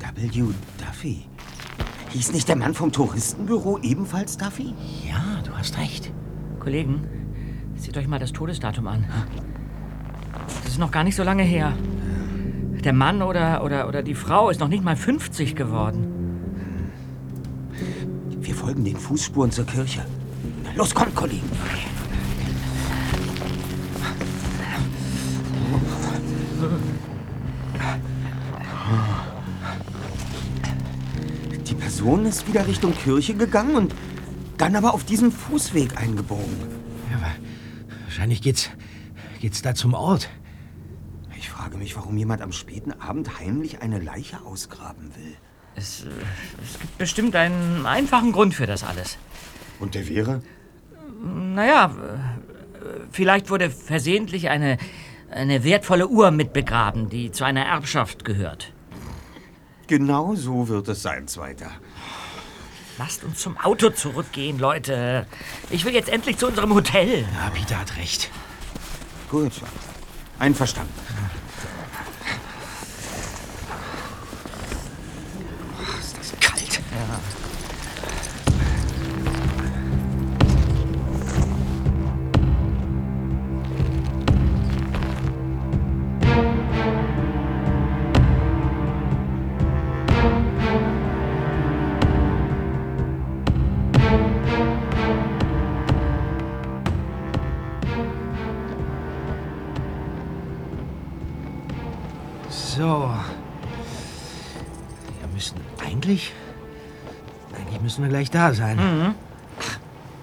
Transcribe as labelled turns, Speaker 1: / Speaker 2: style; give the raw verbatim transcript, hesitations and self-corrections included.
Speaker 1: W. Duffy. Hieß nicht der Mann vom Touristenbüro ebenfalls Duffy?
Speaker 2: Ja, du hast recht.
Speaker 3: Kollegen, seht euch mal das Todesdatum an. Das ist noch gar nicht so lange her. Der Mann oder, oder, oder die Frau ist noch nicht mal fünfzig geworden.
Speaker 1: Wir folgen den Fußspuren zur Kirche. Los, kommt, Kollegen. Die Person ist wieder Richtung Kirche gegangen und dann aber auf diesen Fußweg eingebogen.
Speaker 2: Ja, aber wahrscheinlich geht's, geht's da zum Ort.
Speaker 1: Ich frage mich, warum jemand am späten Abend heimlich eine Leiche ausgraben will.
Speaker 3: Es, äh, es gibt bestimmt einen einfachen Grund für das alles.
Speaker 1: Und der wäre?
Speaker 3: Naja, äh, vielleicht wurde versehentlich eine, eine wertvolle Uhr mitbegraben, die zu einer Erbschaft gehört.
Speaker 1: Genau so wird es sein, Zweiter.
Speaker 3: Lasst uns zum Auto zurückgehen, Leute. Ich will jetzt endlich zu unserem Hotel.
Speaker 2: Ja, Peter hat recht.
Speaker 1: Gut, einverstanden.
Speaker 2: Ach, ist das kalt.
Speaker 3: Ja.
Speaker 2: So. Wir müssen eigentlich... Eigentlich müssen wir gleich da sein.
Speaker 3: Mhm.